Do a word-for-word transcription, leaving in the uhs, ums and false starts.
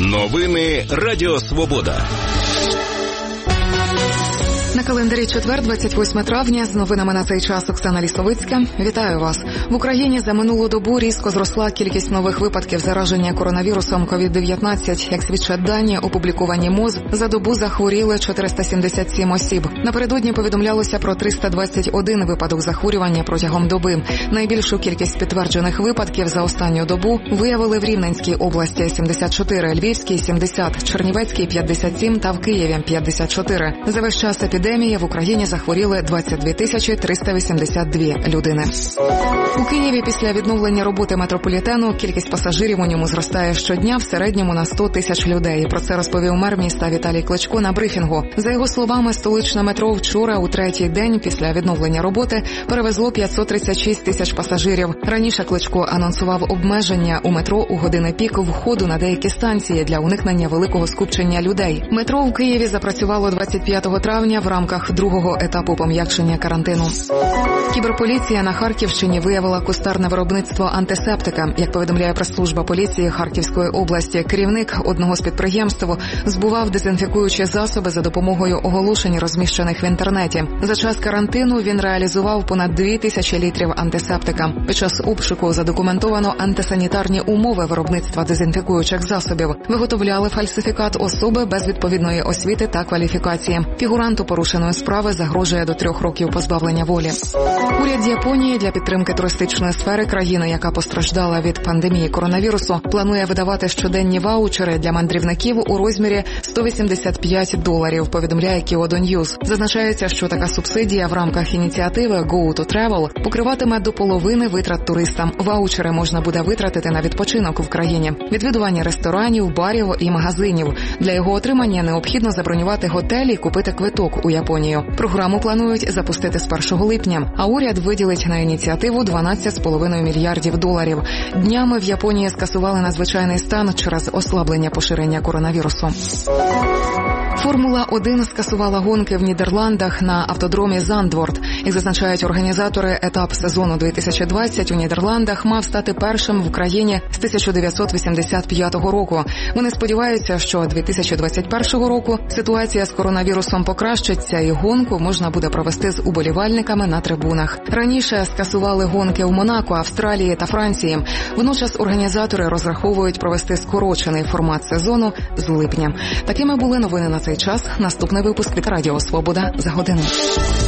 Новини Радіо Свобода. На календарі четвер, двадцять восьме травня, з новинами на цей час Оксана Лісовицька. Вітаю вас. В Україні за минулу добу різко зросла кількість нових випадків зараження коронавірусом ковід дев'ятнадцять. Як свідчать дані, опубліковані МОЗ, за добу захворіли чотириста сімдесят сім осіб. Напередодні повідомлялося про триста двадцять один випадок захворювання протягом доби. Найбільшу кількість підтверджених випадків за останню добу виявили в Рівненській області – сімдесят чотири, Львівській – сімдесят, Чернівецькій – п'ятдесят сім та в Києві – п'ятдесят чотири. За весь час епідемії в Україні захворіли двадцять дві тисячі триста вісімдесят дві людини. У Києві після відновлення роботи метрополітену кількість пасажирів у ньому зростає щодня в середньому на сто тисяч людей. Про це розповів мер міста Віталій Кличко на брифінгу. За його словами, столичне метро вчора у третій день після відновлення роботи перевезло п'ятсот тридцять шість тисяч пасажирів. Раніше Кличко анонсував обмеження у метро у години пік входу на деякі станції для уникнення великого скупчення людей. Метро у Києві запрацювало двадцять п'ятого травня в рамках другого етапу пом'якшення карантину. Кіберполіція на Харківщині виявила кустарне виробництво антисептика. Як повідомляє прес-служба поліції Харківської області, керівник одного з підприємств збував дезінфікуючі засоби за допомогою оголошень, розміщених в інтернеті. За час карантину він реалізував понад дві тисячі літрів антисептика. Під час обшуку задокументовано антисанітарні умови виробництва дезінфікуючих засобів. Виготовляли фальсифікат особи без відповідної освіти та кваліфікації. Фігуранту порушеної справи загрожує до трьох років позбавлення волі. Уряд Японії для підтримки туристичної сфери країни, яка постраждала від пандемії коронавірусу, планує видавати щоденні ваучери для мандрівників у розмірі сто вісімдесят п'ять доларів, повідомляє Kyodo News. Зазначається, що така субсидія в рамках ініціативи Go to Travel покриватиме до половини витрат туристам. Ваучери можна буде витратити на відпочинок в країні, відвідування ресторанів, барів і магазинів. Для його отримання необхідно забронювати готель і купити квиток у Японію. Програму планують запустити з першого липня, а уряд виділить на ініціативу дванадцять цілих п'ять десятих мільярдів доларів. Днями в Японії скасували надзвичайний стан через ослаблення поширення коронавірусу. Формула один скасувала гонки в Нідерландах на автодромі Зандворт. Як зазначають організатори, етап сезону дві тисячі двадцять у Нідерландах мав стати першим в Україні з тисяча дев'ятсот вісімдесят п'ятого року. Вони сподіваються, що дві тисячі двадцять першого року ситуація з коронавірусом покращиться і гонку можна буде провести з уболівальниками на трибунах. Раніше скасували гонки в Монако, Австралії та Франції. Водночас організатори розраховують провести скорочений формат сезону з липня. Такими були новини на цей час. Наступний випуск від Радіо Свобода за годину.